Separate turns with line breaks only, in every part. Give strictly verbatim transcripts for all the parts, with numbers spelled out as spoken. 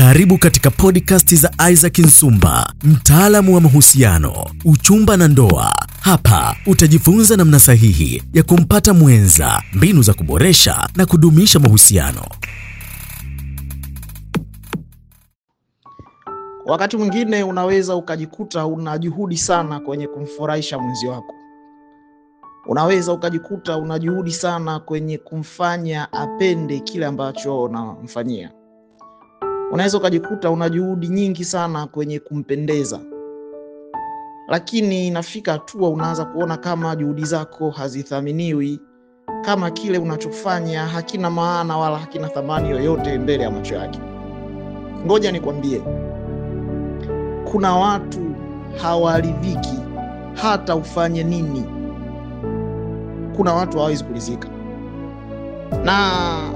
Karibu katika podcast za Isaac Nsumba, mtaalamu wa mahusiano, uchumba na ndoa. Hapa utajifunza namna sahihi ya kumpata mwenza, mbinu za kuboresha na kudumisha mahusiano.
Wakati mwingine unaweza ukajikuta una juhudi sana kwenye kumfurahisha mwenzi wako. Unaweza ukajikuta una juhudi sana kwenye kumfanya apende kile ambacho unamfanyia. Unaweza ukajikuta una juhudi nyingi sana kwenye kumpendeza. Lakini inafika hatua unaanza kuona kama juhudi zako hazithaminiwi, kama kile unachofanya hakina maana wala hakina thamani yoyote mbele ya macho yake. Ngoja nikwambie, kuna watu hawaridhiki hata ufanye nini. Kuna watu hawawezi kuridhika. Na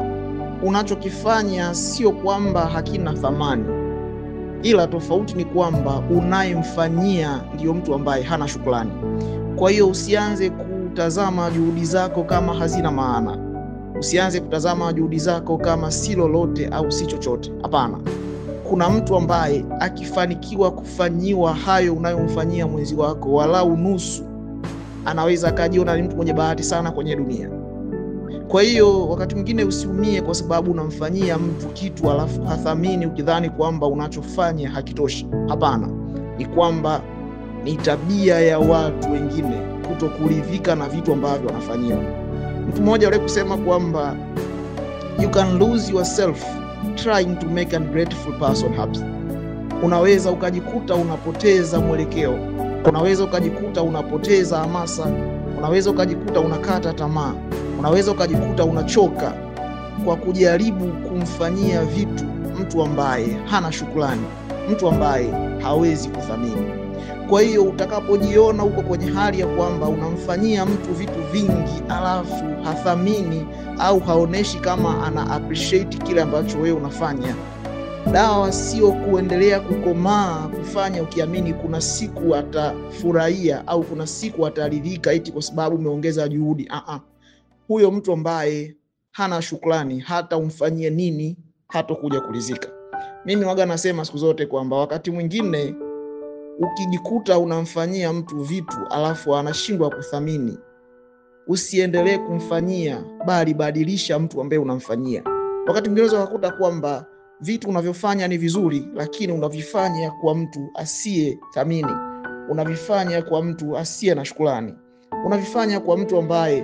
unachokifanya sio kwamba hakina thamani, ila tofauti ni kwamba unayemfanyia ndio mtu ambaye hana shukrani. Kwa hiyo usianze kutazama juhudi zako kama hazina maana. Usianze kutazama juhudi zako kama si lolote au si chochote. Hapana. Kuna mtu ambaye akifanikiwa kufanyiwa hayo unayomfanyia mwenzi wako walau nusu, anaweza akajiona ni mtu mwenye bahati sana kwenye dunia. Kwa hiyo wakati mwingine usiumie kwa sababu unamfanyia mtu kitu alafu hathamini ukidhani kwamba unachofanya hakitoshi. Hapana. Ni kwamba ni tabia ya watu wengine kutokuridhika na vitu ambavyo wanafanyiwa. Mtu mmoja yule kusema kwamba you can lose yourself trying to make a grateful person happy. Unaweza ukajikuta unapoteza mwelekeo. Unaweza ukajikuta unapoteza hamasa. Unaweza ukajikuta unakata tamaa. Unaweza ukajikuta unachoka kwa kujaribu kumfanyia vitu mtu ambaye hana shukrani, mtu ambaye hawezi kuthamini. Kwa hiyo utakapojiona uko kwenye hali ya kwamba unamfanyia mtu vitu vingi alafu hathamini au haoneshi kama ana appreciate kile ambacho wewe unafanya, dawa sio kuendelea kukomaa kufanya ukiamini kuna siku atafurahia au kuna siku ataridhika eti kwa sababu umeongeza juhudi. Ah ah. Huyo mtu ambaye hana shukrani, hata umfanyie nini hata kuja kuridhika. Mimi waga nasema siku zote kwamba wakati mwingine ukijikuta unamfanyia mtu vitu alafu anashindwa kuthamini, usiendelee kumfanyia, bali badilisha mtu ambaye unamfanyia. Wakati mwingine unaweza kukuta kwamba vitu unavyofanya ni vizuri, lakini unavifanya kwa mtu asiye thamini, unavifanya kwa mtu asiye na shukrani, unavifanya kwa mtu ambaye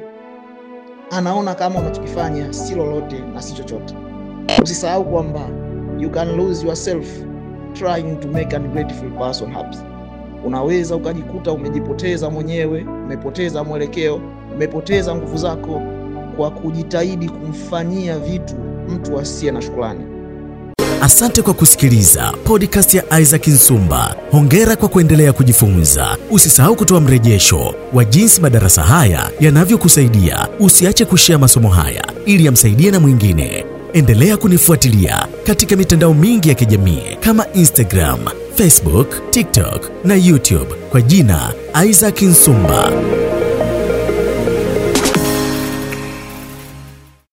anaona kama unachokifanya si lolote na si chochote. Usisahau kwamba you can lose yourself trying to make a grateful person happy. Unaweza ukajikuta umejipoteza mwenyewe, umepoteza mwelekeo, umepoteza nguvu zako kwa kujitahidi kumfanyia vitu mtu asiye na shukrani.
Asante kwa kusikiliza podcast ya Isaac Nsumba. Hongera kwa kuendelea kujifunza. Usisahau kutoa mrejesho wa jinsi madarasa haya yanavyokusaidia. Usiache kushare masomo haya ili yamsaidie na mwingine. Endelea kunifuatilia katika mitandao mingi ya kijamii kama Instagram, Facebook, TikTok na YouTube kwa jina Isaac Nsumba.